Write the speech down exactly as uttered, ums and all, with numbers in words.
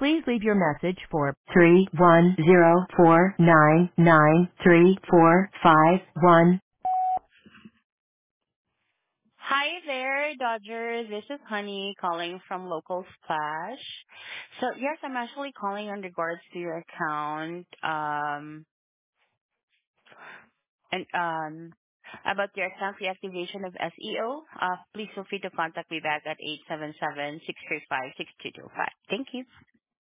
Please leave your message for three one zero four nine nine three four five one. Hi there, Dodger. This is Honey calling from Local Splash. So yes, I'm actually calling in regards to your account, um, and um, about your account reactivation of S E O. Uh, please feel free to contact me back at eight seven seven, six three five, six two two five. Thank you.